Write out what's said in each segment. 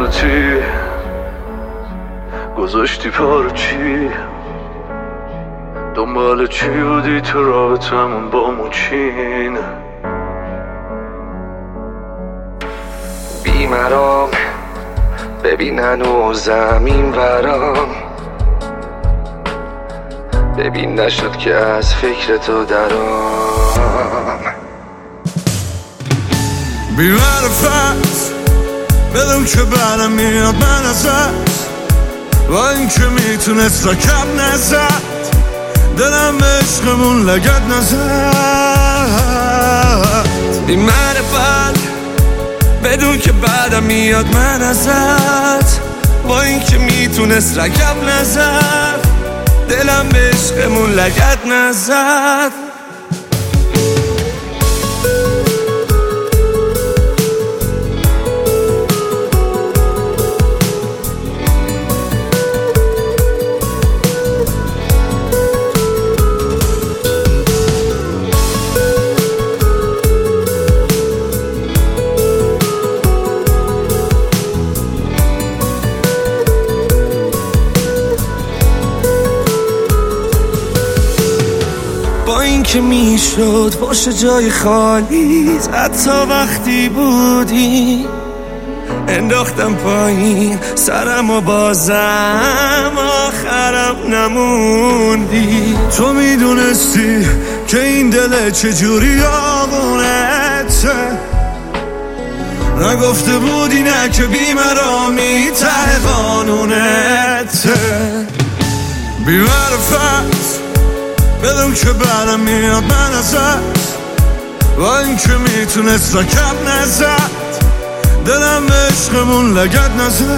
خودتی گذاشتی پارچی، دنبال چی بودی تو رابطمون با موچین؟ بیمرام ببین هنوز زمین برام، ببین نشد که از فکر تو درام. بی‌معرفت بدون که برم میاد من ازت، با این که میتونست رکب نزد، دلم به عشقمون لگد نزد. بی‌معرفت بدون که بعدم میاد من ازت، با این که میتونست رکب نزد، دلم به عشقمون لگد نزد. با این که میشد باشه جای خالیت، حتی وقتی بودی انداختم پایین سرم و بازم آخرم نموندی. تو میدونستی که این دل چجوری آغونته، نگفته بودی نه که بی‌مرامی ته قانونته. بی‌معرفت بدون که برم میاد من ازت، با این که میتونست رکب نزد، دلم به عشقمون لگد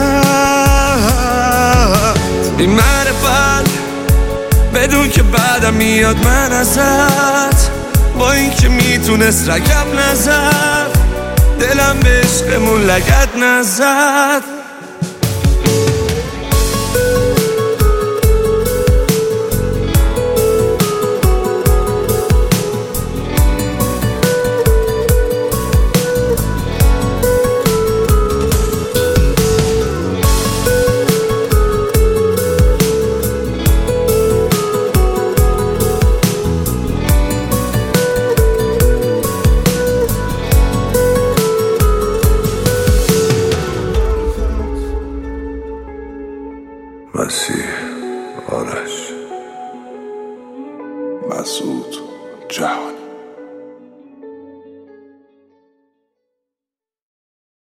نزد. بی‌معرفت بدون که بعدم میاد من ازت، با این که میتونست رکب نزد، دلم به عشقمون لگد نزد. مسیح آرش مسعود جهانی.